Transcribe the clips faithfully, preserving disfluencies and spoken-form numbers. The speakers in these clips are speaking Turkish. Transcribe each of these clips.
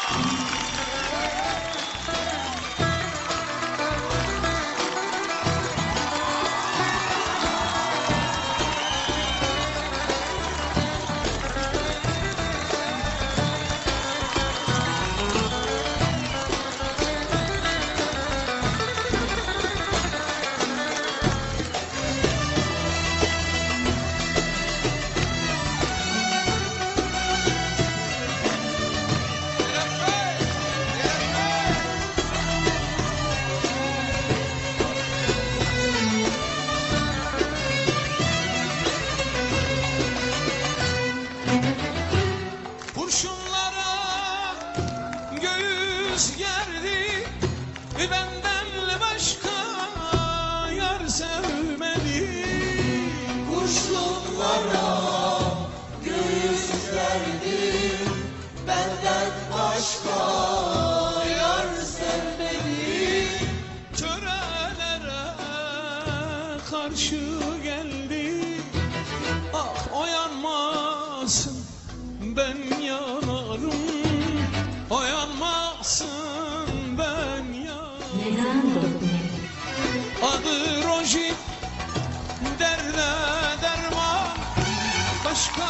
Benden başka yar sevmedi. Kurşunlara göğüs gerdim, benden başka yar sevmedi. Törelere karşı geldi. Ah o yanmasın, ben yanarım. O yanmasın, ben yanarım. Adı Roji, derde derman, başka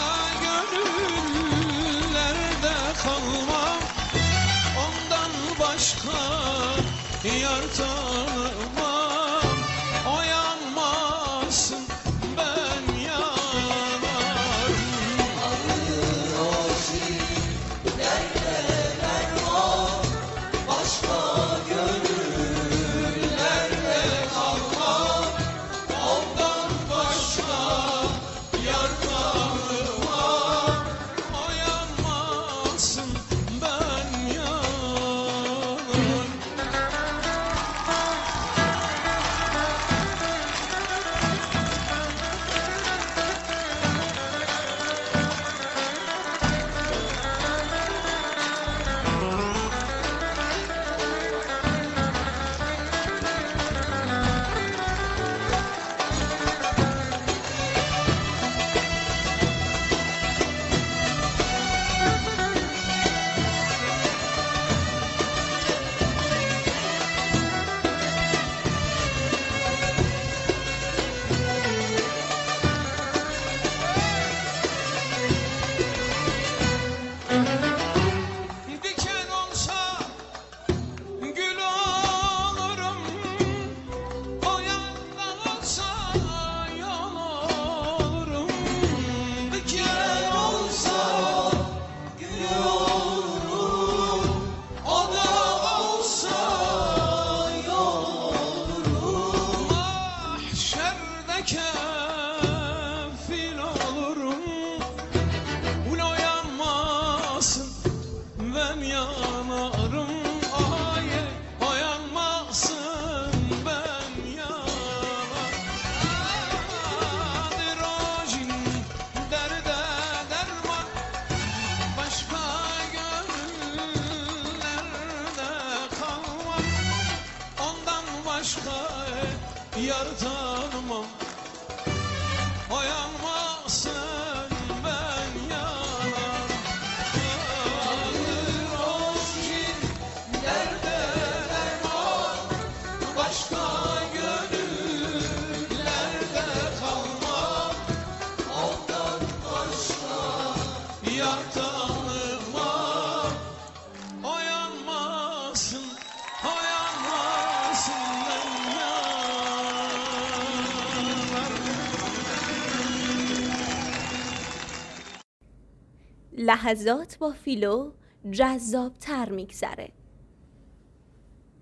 gönüllerde kalmam. Ondan başka yar tanımam. O yanmasın, ben yanarım. Adı Roji, derde derman, başka gönüllerde kalmam. Ondan başka yar tanımam. O yanmasın, ben yanarım. Diken olsa gül olurum, o yanda olsa yol olurum. Diken olsa Gül olurum, o da olsa yol olurum. mahşerde kefil olurum. Ulo yanmasın, ben yanarım. Ay, o yanmasın, ben yanarım. Adı Rojin, derde derman, başka gönüllerde kalmam. Ondan başka yar tanımam. O yanmasın, ben yanarım. Adı Rojin, derde derman, başka gönüllerde kalmam. Ondan başka Yar tanımam. O yanmasın, o yanmasın, ben yanarım. لحظات با فیلو جذاب تر میگذره.